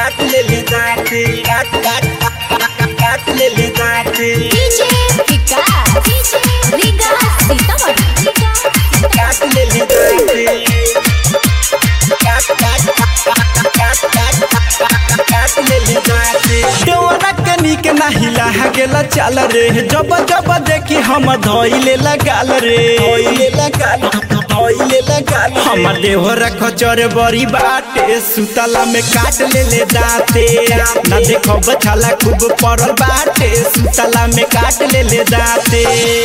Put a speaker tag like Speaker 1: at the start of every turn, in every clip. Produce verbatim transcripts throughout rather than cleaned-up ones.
Speaker 1: काट ले ले दाते काट काट काट ले ले दाते
Speaker 2: डीजे विकास डीजे रीगा सीतामढ़ी
Speaker 1: काट ले ले दाते काट काट काट काट काट ले ले दाते देवरा के नीक नाही लाहा गेला चाल रे जब जब देखी हम धइले लगाल रे धइले लगाल धइले लगाल हमर देवरा खचर बड़ी बाटे सुतला में काट ले ले दाते ना देखो बछाला खूब पड़ल बाटे सुतला में काट ले ले दाते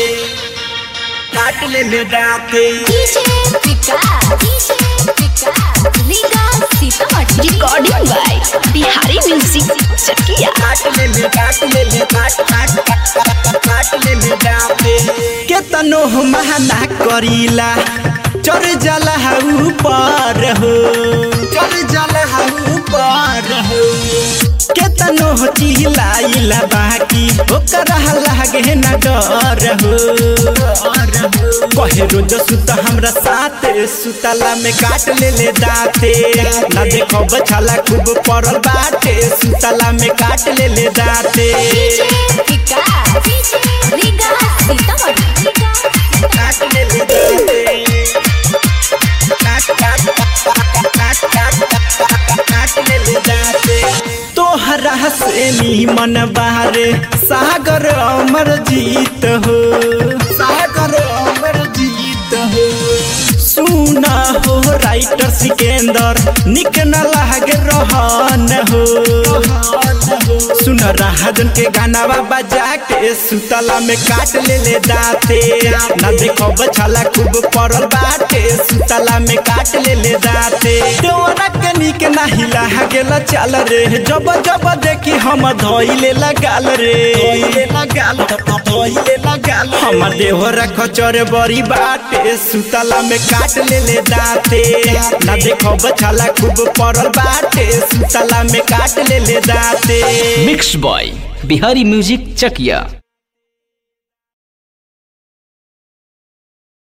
Speaker 1: काट ले ले दाते
Speaker 2: DJ Vikas DJ Vikas Riga Sitamarhi recording by Bihari music Chakiya
Speaker 1: काट ले ले काट ले ले काट काट काट ले ले दाते केतनो महना करीला चढ़ जाला ऊपर हो चढ़ जाला ऊपर हो केतनो चिल्लाइला बाकी ओकरा लागे न डर हो कहे रोज सुत हमरा साथ सुतला में काट ले ले दाते ना देखो बछाला खूब पड़ल बाटे सुतला में काट ले ले दाते
Speaker 2: विकास डीजे रीगा सीतामढ़ी
Speaker 1: काट ले ले दाते काट काट काट काट काट ले ले दाते तोहरा से नीमन बारे सागर अमर जीत हो सागर अमर जीत हो सुना हो राइटर सिकंदर निक न लागे रहन हो सुन राहजन के गाना बजा के सुतला में काट ले ले दाते ना देखो बछाला खूब पड़ल बाटे सुतला में काट ले ले दाते देवरा के नीक नाही लाहा गेला चाल रे जब जब देखी हम धइले लगाल रे धइले लगाल धइले लगाल हमर देवरा खचर बड़ी बाटे सुतला में काट ले ले दाते ना देखो बछाला खूब पड़ल बाटे सुतला में काट ले ले दाते
Speaker 3: मिक्स बॉय बिहारी म्यूजिक चकिया।